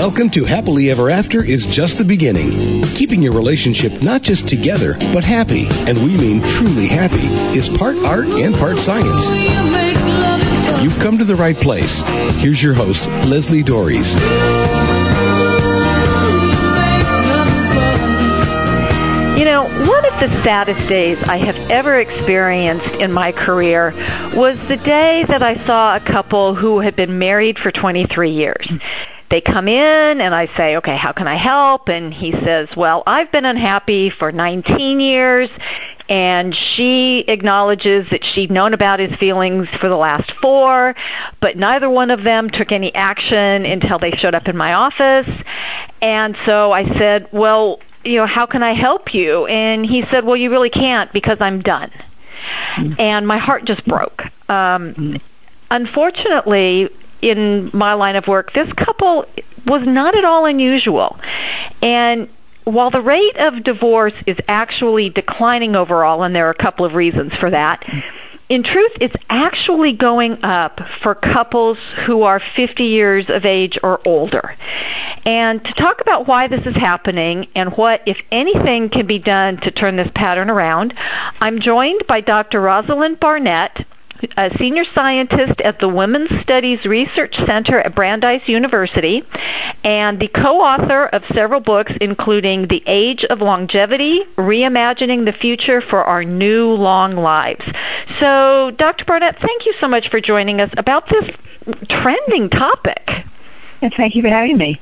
Welcome to Happily Ever After is just the beginning. Keeping your relationship not just together, but happy, and we mean truly happy, is part art and part science. You've come to the right place. Here's your host, Leslie Dories. You know, one of the saddest days I have ever experienced in my career was the day that I saw a couple who had been married for 23 years. They come in and I say, okay, how can I help? And he says, well, I've been unhappy for 19 years. And she acknowledges that she'd known about his feelings for the last 4, but neither one of them took any action until they showed up in my office. And so I said, well, you know, how can I help you? And he said, well, you really can't because I'm done. And my heart just broke. Unfortunately, in my line of work, this couple was not at all unusual. And while the rate of divorce is actually declining overall, and there are a couple of reasons for that, in truth, it's actually going up for couples who are 50 years of age or older. And to talk about why this is happening and what, if anything, can be done to turn this pattern around, I'm joined by Dr. Rosalind Barnett, a senior scientist at the Women's Studies Research Center at Brandeis University, and the co-author of several books, including The Age of Longevity, Reimagining the Future for Our New Long Lives. So, Dr. Barnett, thank you so much for joining us about this trending topic. And thank you for having me.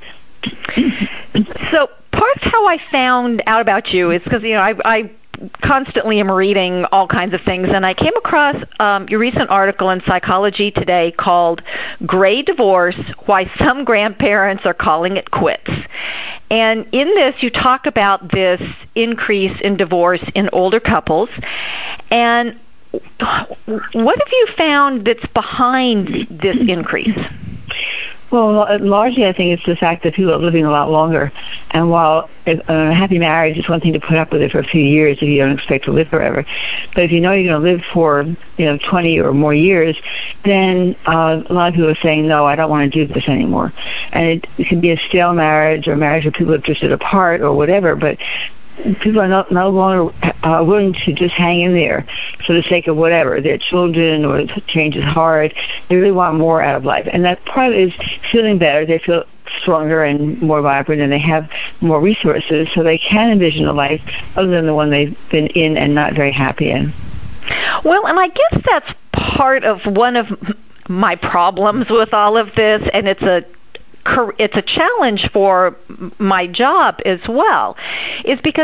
So, part of how I found out about you is because, you know, I constantly am reading all kinds of things, and I came across your recent article in Psychology Today called Gray Divorce, Why Some Grandparents Are Calling It Quits. And in this, you talk about this increase in divorce in older couples. And what have you found that's behind this increase? Well, largely I think it's the fact that people are living a lot longer. And while a happy marriage is one thing to put up with it for a few years if you don't expect to live forever, but if you know you're going to live for 20 or more years, then a lot of people are saying, no, I don't want to do this anymore. And it can be a stale marriage or a marriage where people have drifted apart or whatever, but people are no longer willing to just hang in there for the sake of whatever, their children or change is hard. They really want more out of life. And that part is feeling better. They feel stronger and more vibrant, and they have more resources, so they can envision a life other than the one they've been in and not very happy in. Well, and I guess that's part of one of my problems with all of this, and it's a challenge for my job as well, is because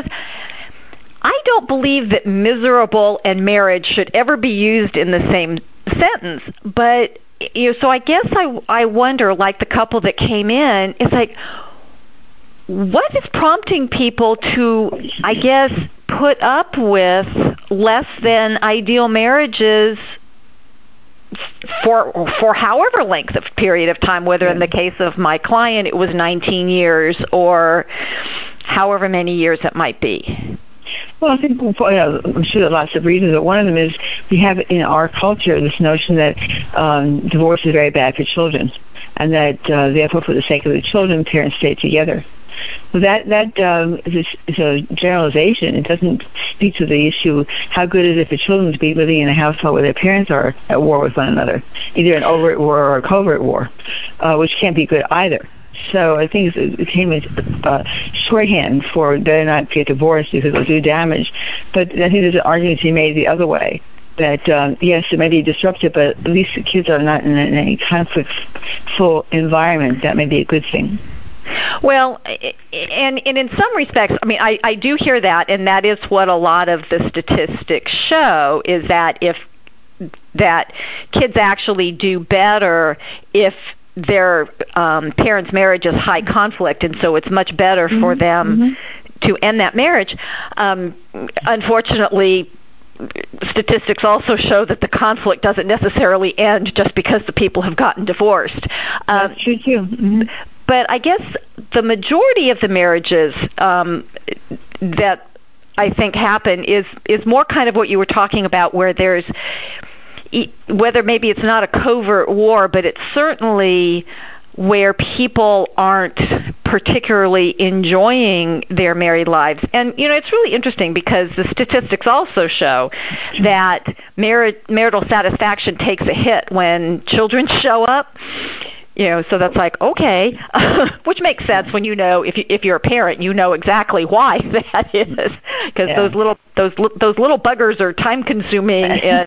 I don't believe that miserable and marriage should ever be used in the same sentence. But so I guess I wonder, like the couple that came in, it's like, what is prompting people to, I guess, put up with less than ideal marriages for however length of period of time, whether in the case of my client it was 19 years or however many years it might be? Well, I think I'm sure there are lots of reasons, but one of them is we have in our culture this notion that divorce is very bad for children, and that therefore for the sake of the children, parents stay together. Well, that is a generalization. It doesn't speak to the issue, how good is it for children to be living in a household where their parents are at war with one another, either an overt war or a covert war, which can't be good either. So I think it became a shorthand for better not get divorced because it'll do damage. But I think there's an argument to be made the other way, that yes, it may be disruptive, but at least the kids are not in a conflict-full environment. That may be a good thing. Well, and in some respects, I mean, I do hear that, and that is what a lot of the statistics show, is that that kids actually do better if their parents' marriage is high conflict, and so it's much better for them to end that marriage. Unfortunately, statistics also show that the conflict doesn't necessarily end just because the people have gotten divorced. That's true, too. But I guess the majority of the marriages that I think happen is more kind of what you were talking about, where there's, whether maybe it's not a covert war, but it's certainly where people aren't particularly enjoying their married lives. And, it's really interesting because the statistics also show that marital satisfaction takes a hit when children show up. So that's like, okay, which makes sense when if you're a parent, you know exactly why that is, because those little buggers are time consuming,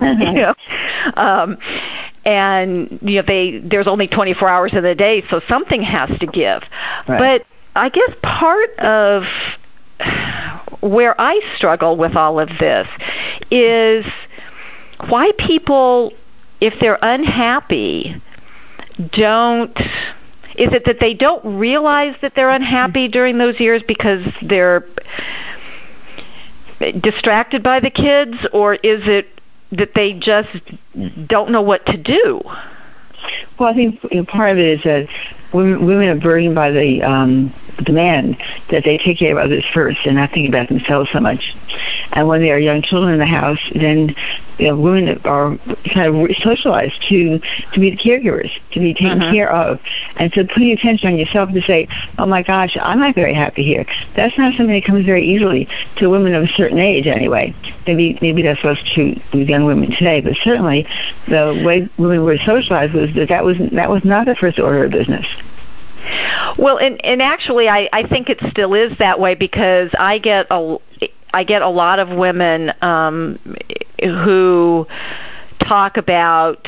and there's only 24 hours in the day, so something has to give. Right. But I guess part of where I struggle with all of this is why people, if they're unhappy, is it that they don't realize that they're unhappy during those years because they're distracted by the kids, or is it that they just don't know what to do? Well, I think part of it is that women are burdened by the demand that they take care of others first and not think about themselves so much. And when there are young children in the house, then women are kind of socialized to be the caregivers, to be taken care of. And so putting attention on yourself to say, oh my gosh, I'm not very happy here, that's not something that comes very easily to women of a certain age anyway. Maybe that's what's true with young women today, but certainly the way women were socialized was that was not the first order of business. Well, and actually, I think it still is that way, because I get a lot of women who talk about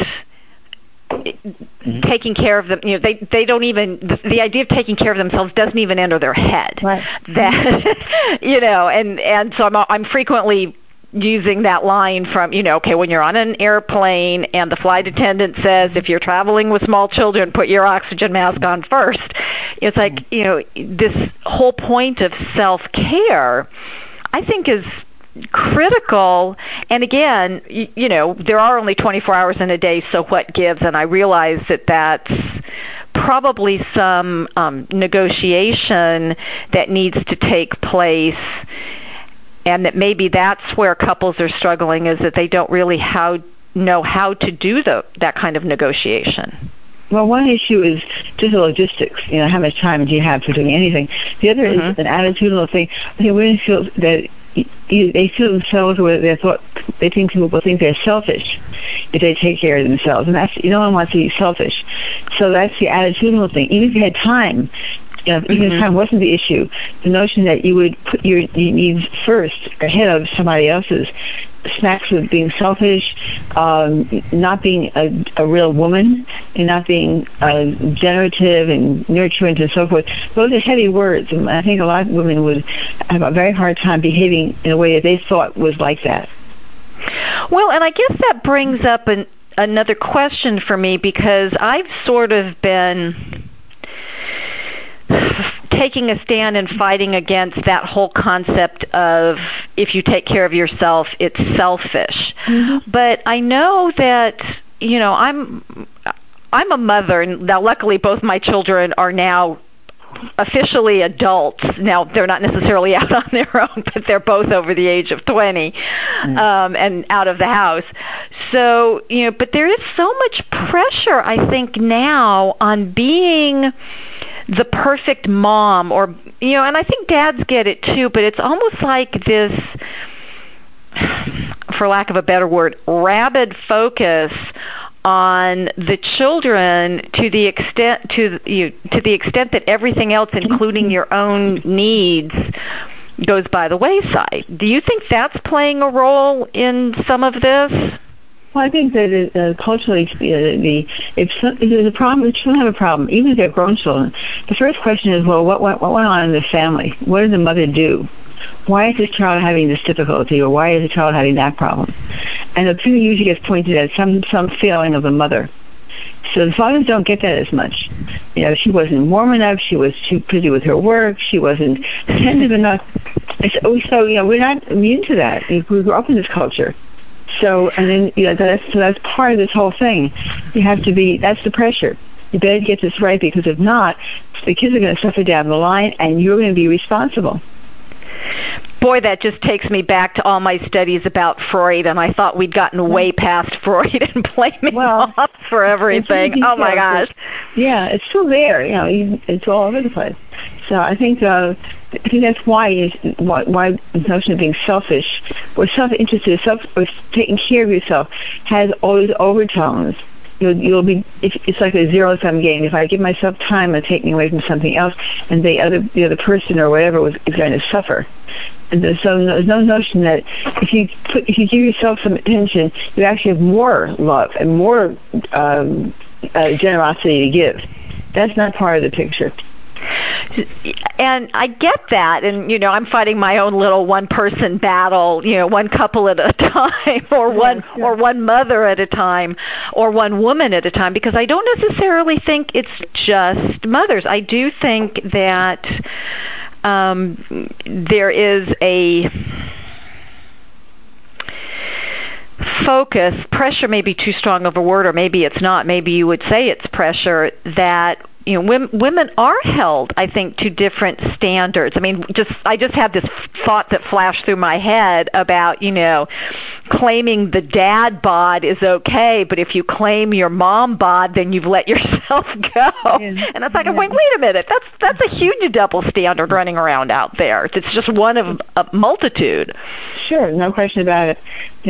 taking care of them. They don't even, the idea of taking care of themselves doesn't even enter their head. Right. That and so I'm frequently using that line from, when you're on an airplane and the flight attendant says, if you're traveling with small children, put your oxygen mask on first. It's like, this whole point of self-care, I think, is critical. And again, there are only 24 hours in a day, so what gives? And I realize that that's probably some negotiation that needs to take place. And that maybe that's where couples are struggling, is that they don't really know how to do that kind of negotiation. Well, one issue is just the logistics. How much time do you have for doing anything? The other is an attitudinal thing. I think women feel that they feel themselves, or they think people will think they're selfish if they take care of themselves, and that's, no one wants to be selfish. So that's the attitudinal thing. Even if you had time. Even if time wasn't the issue, the notion that you would put your needs first ahead of somebody else's smacks of being selfish, not being a real woman, and not being generative and nurturing and so forth. Those are heavy words, and I think a lot of women would have a very hard time behaving in a way that they thought was like that. Well, and I guess that brings up another question for me, because I've sort of been taking a stand and fighting against that whole concept of, if you take care of yourself, it's selfish. But I know that, I'm a mother, and now luckily both my children are now officially adults. Now, they're not necessarily out on their own, but they're both over the age of 20 and out of the house. So, but there is so much pressure, I think, now on being the perfect mom, or, and I think dads get it too, but it's almost like this, for lack of a better word, rabid focus on the children to the extent that everything else, including your own needs, goes by the wayside. Do you think that's playing a role in some of this? Well, I think that culturally, if there's a problem, the children have a problem, even if they're grown children. The first question is, well, what went on in the family? What did the mother do? Why is this child having this difficulty, or why is the child having that problem? And the thing usually gets pointed at some failing of the mother. So the fathers don't get that as much. She wasn't warm enough. She was too busy with her work. She wasn't attentive enough. So we're not immune to that. We grew up in this culture. So, and then, that's part of this whole thing. You have to be, that's the pressure. You better get this right, because if not, the kids are going to suffer down the line, and you're going to be responsible. Boy, that just takes me back to all my studies about Freud, and I thought we'd gotten way past Freud and blaming off for everything. Oh my gosh! Yeah, it's still there. It's all over the place. So I think that's why the notion of being selfish or self-interested, or taking care of yourself, has all these overtones. You'll be. It's like a zero-sum game. If I give myself time and take me away from something else, and the other person or whatever is going to suffer. And so there's no notion that if you give yourself some attention, you actually have more love and more generosity to give. That's not part of the picture. And I get that, and I'm fighting my own little one-person battle, one couple at a time, or one mother at a time, or one woman at a time, because I don't necessarily think it's just mothers. I do think that there is a focus, pressure may be too strong of a word, or maybe it's not, maybe you would say it's pressure, that women are held, I think, to different standards. I mean, I just had this thought that flashed through my head about, claiming the dad bod is okay, but if you claim your mom bod, then you've let yourself go. Yeah. And it's like, I'm going, wait a minute, that's a huge double standard running around out there. It's just one of a multitude. Sure, no question about it.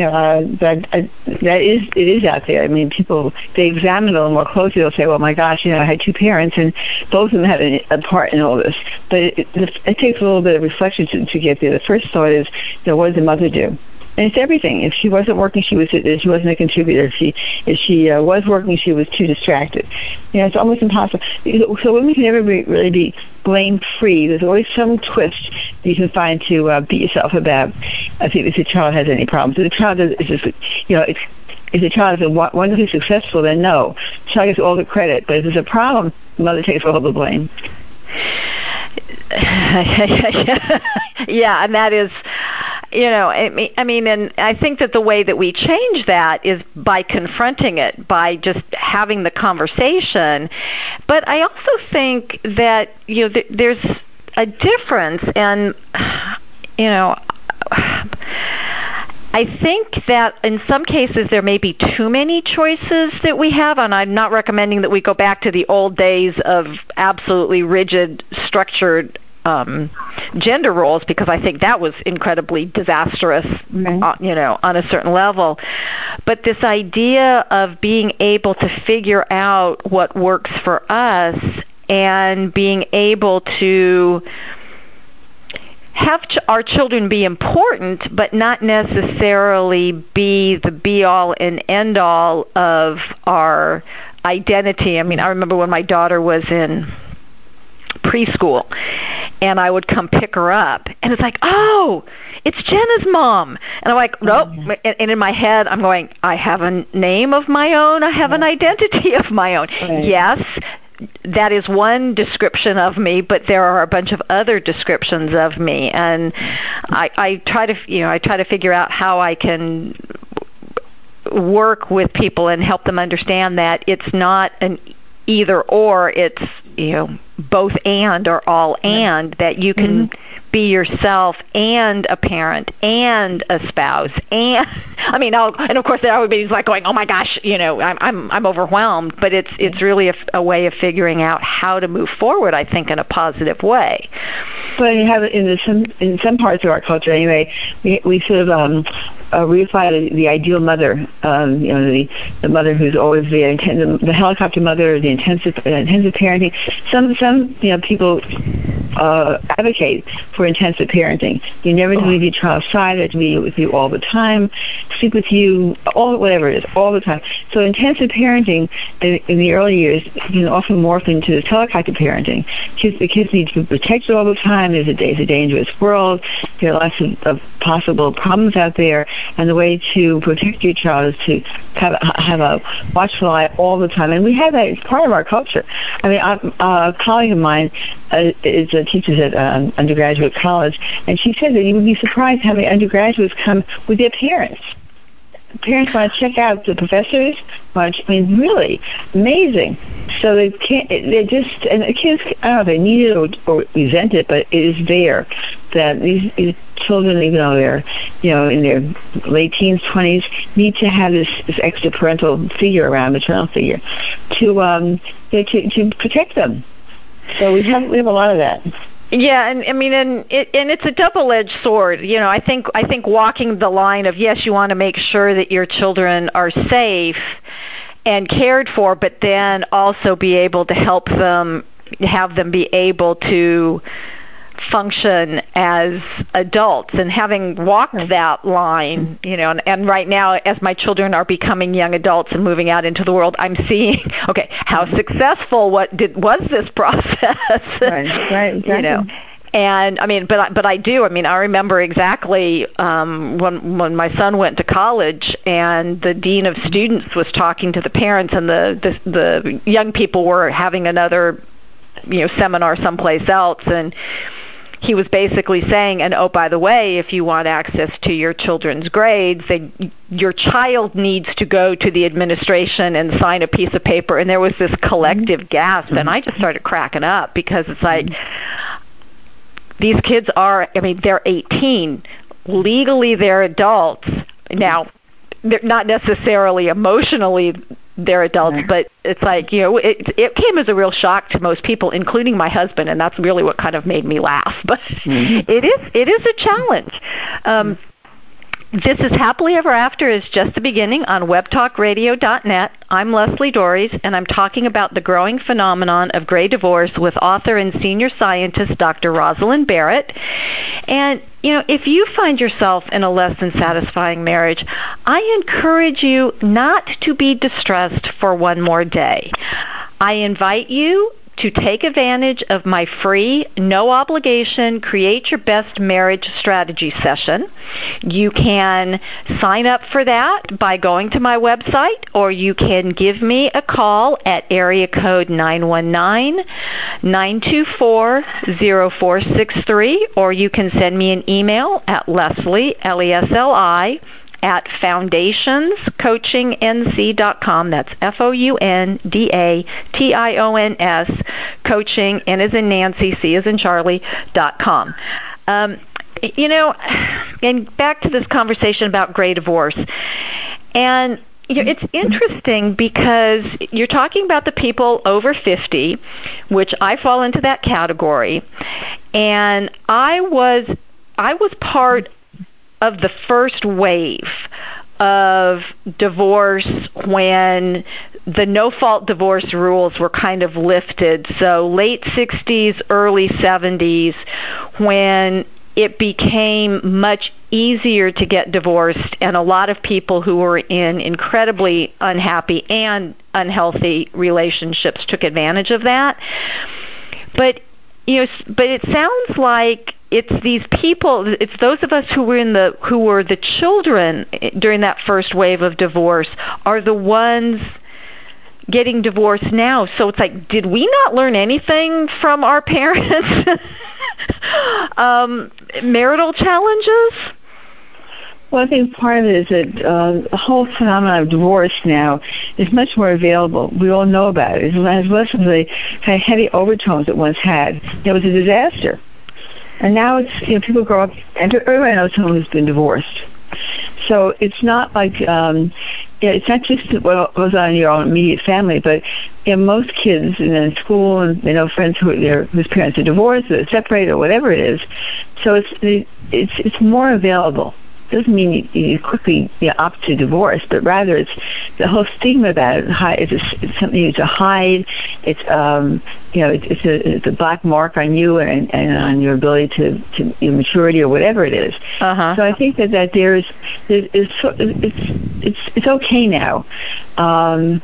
It is out there. I mean, people, they examine it a little more closely. They'll say, well, my gosh, I had two parents, and both of them had a part in all this. But it takes a little bit of reflection to get there. The first thought is, what does the mother do? And it's everything. If she wasn't working, she wasn't a contributor. If she was working, she was too distracted. It's almost impossible. So women can never really be blame-free. There's always some twist you can find to beat yourself about if the child has any problems. If the child if the child is wonderfully successful, then no. The child gets all the credit. But if there's a problem, the mother takes all the blame. Yeah, and that is, I mean, and I think that the way that we change that is by confronting it, by just having the conversation. But I also think that, there's a difference, and, I think that in some cases there may be too many choices that we have, and I'm not recommending that we go back to the old days of absolutely rigid, structured gender roles, because I think that was incredibly disastrous, on a certain level. But this idea of being able to figure out what works for us and being able to have our children be important, but not necessarily be the be-all and end-all of our identity. I mean, I remember when my daughter was in preschool, and I would come pick her up, and it's like, oh, it's Jenna's mom. And I'm like, nope. And in my head, I'm going, I have a name of my own. I have an identity of my own. Right. Yes, that is one description of me, but there are a bunch of other descriptions of me, and I try to figure out how I can work with people and help them understand that it's not an either or, it's both and or all and, that you can be yourself and a parent and a spouse, and and of course everybody's like going, oh my gosh, I'm overwhelmed, but it's really a way of figuring out how to move forward, I think, in a positive way. But you have in some parts of our culture anyway, we sort of reify the ideal mother, the mother who's always the helicopter mother, the intensive parenting. Some people advocate for intensive parenting. You never leave your child's side. They have to be with you all the time, sleep with you, whatever it is, all the time. So intensive parenting in the early years can often morph into helicopter parenting. The kids need to be protected all the time. It's a dangerous world. There are lots of possible problems out there, and the way to protect your child is to have a watchful eye all the time. And we have that. It's part of our culture. I mean, a colleague of mine teaches at undergraduate college, and she said that you would be surprised how many undergraduates come with their parents. parents want to check out the professors. Really amazing. So they can't. They just, and the kids, I don't know if they need it or resent it, but it is there that these children, even though they're, in their late teens, 20s, need to have this extra parental figure around, maternal figure, to protect them. So we have a lot of that. Yeah, and it's a double-edged sword. I think walking the line of, yes, you want to make sure that your children are safe and cared for, but then also be able to help them, have them be able to function as adults. And having walked that line, and right now as my children are becoming young adults and moving out into the world, I'm seeing, okay, how successful was this process? Right, exactly. And but I do. I remember exactly when my son went to college, and the dean of students was talking to the parents, and the young people were having another seminar someplace else, and he was basically saying, and oh, by the way, if you want access to your children's grades, your child needs to go to the administration and sign a piece of paper. And there was this collective gasp, and I just started cracking up, because it's like, these kids are, they're 18. Legally, they're adults. Now, they're not necessarily emotionally they're adults, but it's like, it came as a real shock to most people, including my husband, and that's really what kind of made me laugh. But it is a challenge. This is Happily Ever After is just the beginning on webtalkradio.net. I'm Leslie Dories, and I'm talking about the growing phenomenon of gray divorce with author and senior scientist Dr. Rosalind Barrett. And, if you find yourself in a less than satisfying marriage, I encourage you not to be distressed for one more day. I invite you to take advantage of my free, no-obligation Create Your Best Marriage Strategy session. You can sign up for that by going to my website, or you can give me a call at area code 919-924-0463, or you can send me an email at Leslie, Lesli, at foundationscoachingnc.com. That's FOUNDATIONS, coaching, N as in Nancy, C as in Charlie.com. And back to this conversation about gray divorce. And it's interesting because you're talking about the people over 50, which I fall into that category. And I was part of the first wave of divorce when the no-fault divorce rules were kind of lifted. So late 60s, early 70s, when it became much easier to get divorced, and a lot of people who were in incredibly unhappy and unhealthy relationships took advantage of that. But it sounds like it's these people, it's those of us who were the children during that first wave of divorce are the ones getting divorced now. So it's like, did we not learn anything from our parents? Marital challenges? Well, I think part of it is that the whole phenomenon of divorce now is much more available. We all know about it. It has less of the kind of heavy overtones it once had. It was a disaster. And now it's, people grow up, and everyone knows someone who's been divorced. So it's not like, it's not just what goes on in your own immediate family, but most kids in school, and they know friends whose parents are divorced, or separated, or whatever it is. So it's more available. Doesn't mean you quickly opt to divorce, but rather it's the whole stigma about it. It's something you to hide. It's it's a black mark on you and on your ability to your maturity or whatever it is. Uh-huh. So I think that it's okay now. I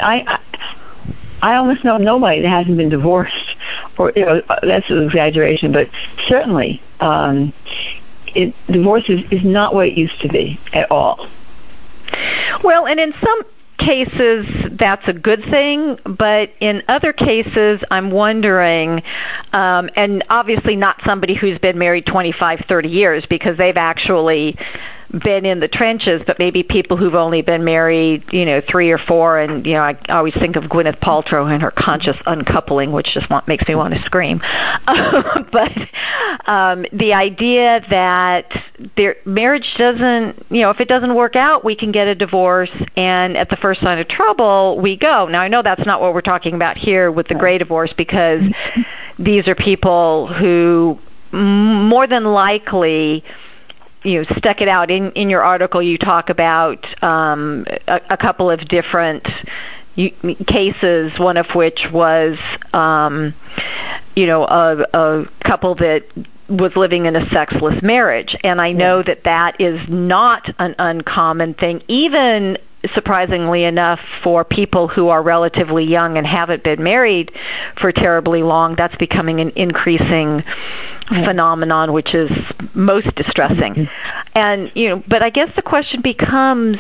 almost know nobody that hasn't been divorced, or that's an exaggeration, but certainly. Divorce is not what it used to be at all. Well, and in some cases that's a good thing, but in other cases I'm wondering, and obviously not somebody who's been married 25, 30 years, because they've actually been in the trenches, but maybe people who've only been married, 3 or 4. And, I always think of Gwyneth Paltrow and her conscious uncoupling, which just makes me want to scream. But the idea that marriage doesn't, if it doesn't work out, we can get a divorce, and at the first sign of trouble, we go. Now, I know that's not what we're talking about here with the gray divorce, because these are people who more than likely stuck it out. In your article, you talk about a couple of different cases, one of which was a couple that was living in a sexless marriage. And I know that is not an uncommon thing, even surprisingly enough, for people who are relatively young and haven't been married for terribly long. That's becoming an increasing phenomenon, which is most distressing. And, but I guess the question becomes,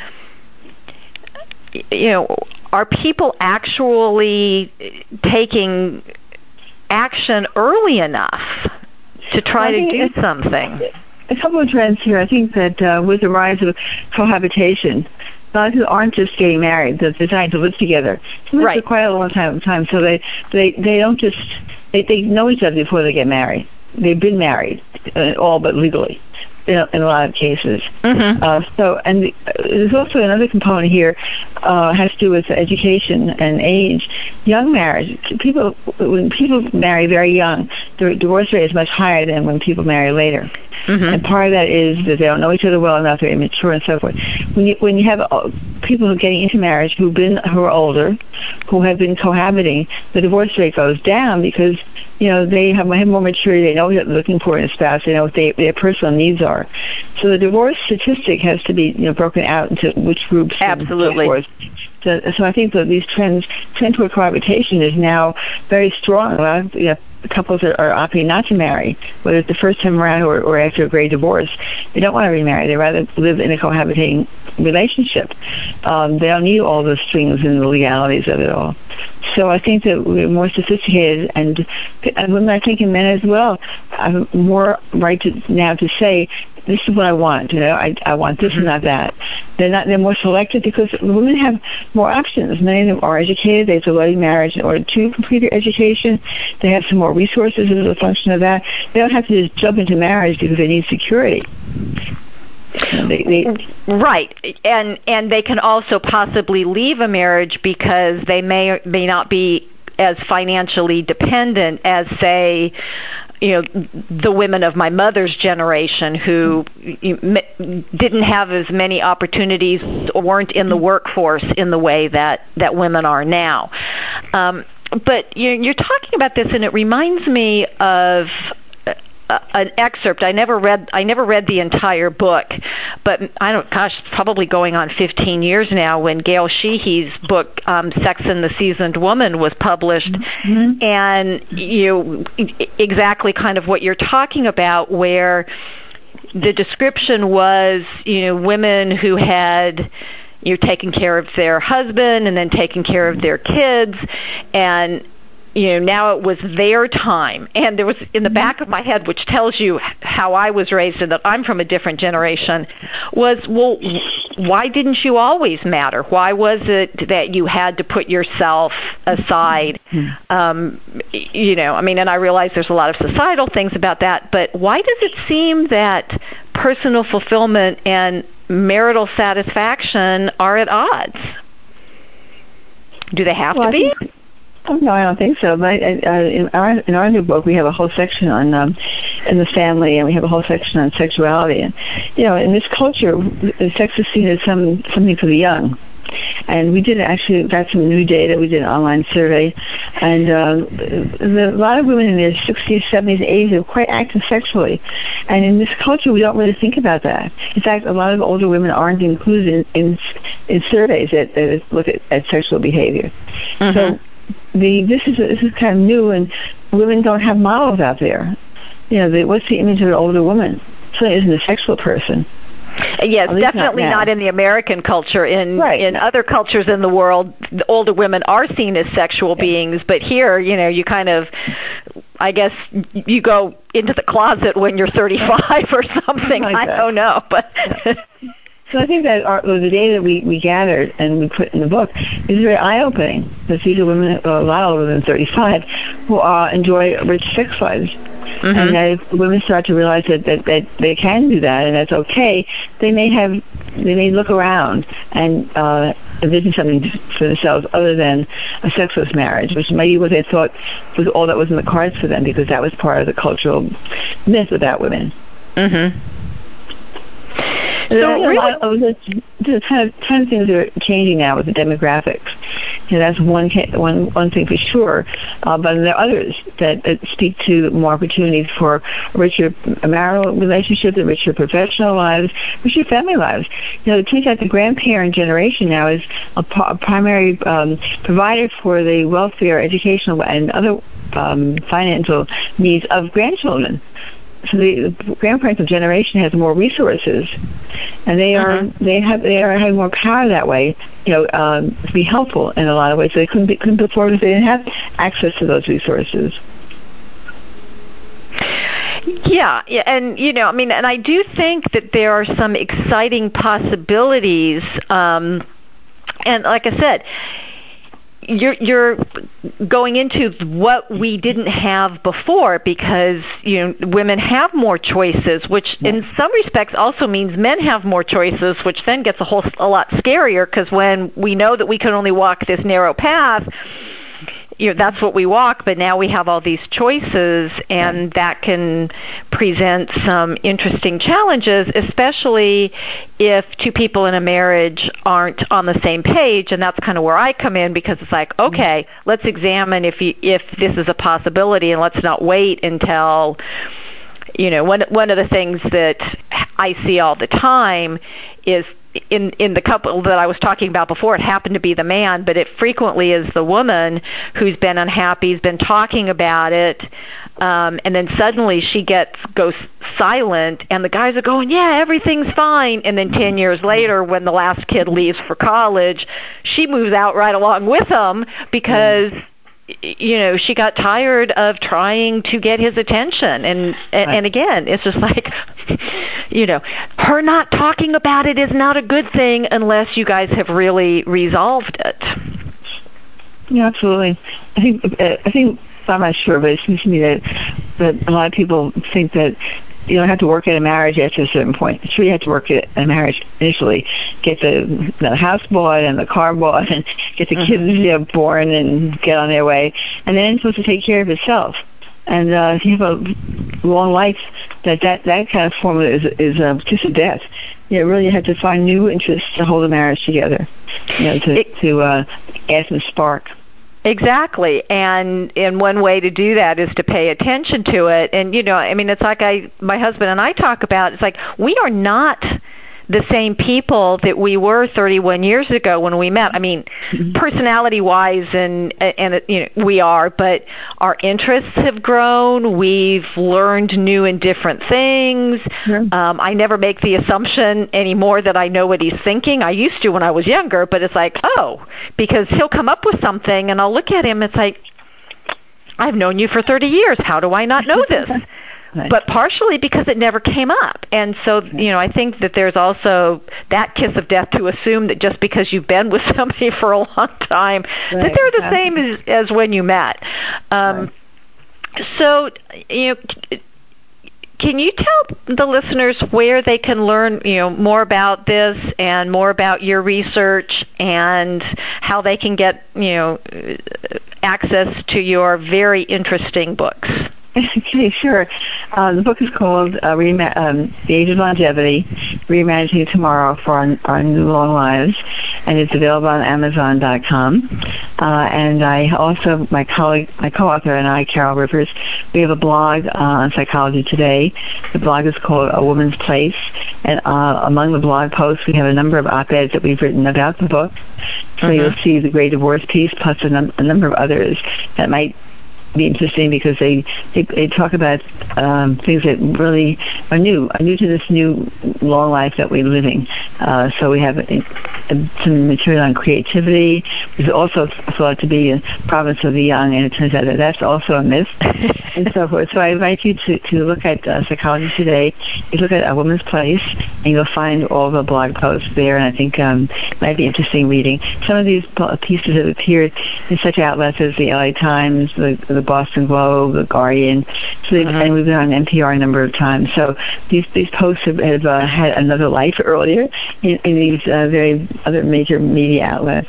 are people actually taking action early enough to try to do something? A couple of trends here. I think that with the rise of cohabitation, a lot of people aren't just getting married; they're deciding to live together. Sometimes for quite a long time. So they don't just they know each other before they get married. They've been married, all but legally, in a lot of cases. There's also another component here has to do with education and age. Young marriage, when people marry very young, the divorce rate is much higher than when people marry later. And part of that is that they don't know each other well enough, they're immature and so forth. When you have people who are getting into marriage who are older, who have been cohabiting, the divorce rate goes down because they have more maturity, they know what they're looking for in a spouse, they know what their personal needs are. So the divorce statistic has to be broken out into which groups. Absolutely. So I think that these trend toward cohabitation is now very strong. A lot of couples that are opting not to marry, whether it's the first time around or after a great divorce, they don't want to remarry. They rather live in a cohabitating relationship. They don't need all the strings and the legalities of it all. So I think that we're more sophisticated, and women, I think, and men as well, have more right to say, this is what I want. I want this and not that. They're more selective because women have more options. Many of them are educated. They have delayed marriage in order to complete their education. They have some more resources as a function of that. They don't have to just jump into marriage because they need security. Right, and they can also possibly leave a marriage because they may not be as financially dependent as, say, the women of my mother's generation who didn't have as many opportunities or weren't in the workforce in the way that women are now. But you're talking about this, and it reminds me of an excerpt. I never read the entire book, but probably going on 15 years now, when Gail Sheehy's book Sex and the Seasoned Woman was published. And exactly kind of what you're talking about, where the description was women who had taken care of their husband and then taken care of their kids, and now it was their time. And there was in the back of my head, which tells you how I was raised and that I'm from a different generation, was, well, why didn't you always matter? Why was it that you had to put yourself aside? And I realize there's a lot of societal things about that, but why does it seem that personal fulfillment and marital satisfaction are at odds? Do they have to be? Oh, no, I don't think so. But in our new book, we have a whole section on in the family, and we have a whole section on sexuality. And in this culture, sex is seen as something for the young. And we got some new data. We did an online survey, and a lot of women in their 60s, 70s, 80s are quite active sexually. And in this culture, we don't really think about that. In fact, a lot of older women aren't included in surveys that look at sexual behavior. So this is kind of new, and women don't have models out there. What's the image of an older woman? Certainly isn't a sexual person. Yes, definitely not in the American culture. In other cultures in the world, the older women are seen as sexual beings, but here, you kind of I guess you go into the closet when you're 35 or something. I don't know, but. So I think that the data we gathered and we put in the book is very eye-opening, because these are women, a lot older than 35, who enjoy rich sex lives. Mm-hmm. And that if women start to realize that they can do that and that's okay, they may look around and envision something for themselves other than a sexless marriage, which maybe what they thought was all that was in the cards for them, because that was part of the cultural myth about women. Mm-hmm. So really, the kind of things are changing now with the demographics. That's one thing for sure. But there are others that speak to more opportunities for richer marital relationships, and richer professional lives, richer family lives. It turns out the grandparent generation now is a primary provider for the welfare, educational, and other financial needs of grandchildren. So the grandparental generation has more resources, and they are having more power that way. To be helpful in a lot of ways. So they couldn't before because they didn't have access to those resources. Yeah, and and I do think that there are some exciting possibilities. And like I said, you're going into what we didn't have before, because women have more choices, which in some respects also means men have more choices, which then gets a lot scarier, because when we know that we can only walk this narrow path, that's what we walk, but now we have all these choices, and that can present some interesting challenges, especially if two people in a marriage aren't on the same page. And that's kind of where I come in, because it's like, okay, let's examine if this is a possibility, and let's not wait until, one of the things that I see all the time is in the couple that I was talking about before, it happened to be the man, but it frequently is the woman who's been unhappy, has been talking about it, and then suddenly she goes silent, and the guys are going, yeah, everything's fine, and then 10 years later, when the last kid leaves for college, she moves out right along with him, because she got tired of trying to get his attention. And again, it's just like, her not talking about it is not a good thing unless you guys have really resolved it. Yeah, absolutely. I think I'm not sure, but it seems to me that a lot of people think that you don't have to work at a marriage after a certain point. Sure, you have to work at a marriage initially, get the house bought and the car bought, and get the kids born and get on their way, and then you're supposed to take care of yourself. And if you have a long life, that kind of formula is just a death. Really, you have to find new interests to hold a marriage together, to add some spark. Exactly, and one way to do that is to pay attention to it. And it's like my husband and I talk about. It's like we are not the same people that we were 31 years ago when we met. I mean, personality-wise, and we are, but our interests have grown. We've learned new and different things. I never make the assumption anymore that I know what he's thinking. I used to when I was younger, but it's like, because he'll come up with something, and I'll look at him. It's like, I've known you for 30 years. How do I not know this? Right. But partially because it never came up. And so, I think that there's also that kiss of death to assume that just because you've been with somebody for a long time, that they're the same as when you met. So, can you tell the listeners where they can learn, more about this and more about your research, and how they can get, access to your very interesting books? Okay, sure. The book is called The Age of Longevity, Reimagining Tomorrow for Our New Long Lives, and it's available on Amazon.com. And I also, my co-author and I, Carol Rivers, we have a blog on Psychology Today. The blog is called A Woman's Place, and among the blog posts, we have a number of op-eds that we've written about the book. So you'll see the Great Divorce piece, plus a number of others that might be interesting because they talk about things that really are new to this new long life that we're living. So we have some material on creativity. It's also thought to be a province of the young, and it turns out that that's also a myth, and so forth. So I invite you to look at Psychology Today. You look at A Woman's Place, and you'll find all the blog posts there, and I think it might be interesting reading. Some of these pieces have appeared in such outlets as the LA Times, the Boston Globe, the Guardian, and we've been on NPR a number of times. So these posts have had another life earlier in these very other major media outlets.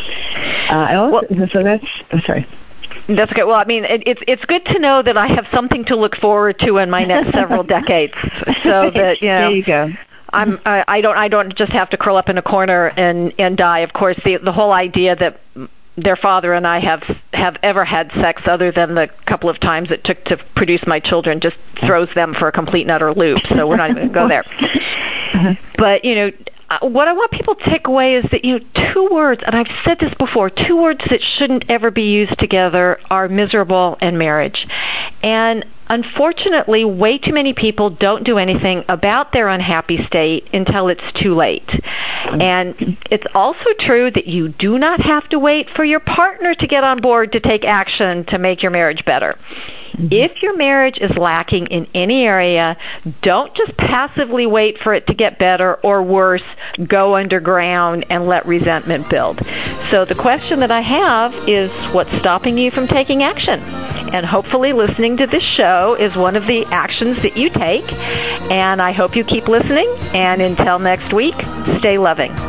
So that's... I'm sorry. That's good. Well, I mean, it's good to know that I have something to look forward to in my next several decades. So that there you go. I don't just have to curl up in a corner and die. Of course, the whole idea that their father and I have ever had sex other than the couple of times it took to produce my children just throws them for a complete and utter loop. So we're not even going to go there. But, what I want people to take away is that, two words, and I've said this before, two words that shouldn't ever be used together are miserable and marriage. And unfortunately, way too many people don't do anything about their unhappy state until it's too late. And it's also true that you do not have to wait for your partner to get on board to take action to make your marriage better. If your marriage is lacking in any area, don't just passively wait for it to get better, or worse, go underground and let resentment build. So the question that I have is, what's stopping you from taking action? And hopefully listening to this show is one of the actions that you take. And I hope you keep listening. And until next week, stay loving.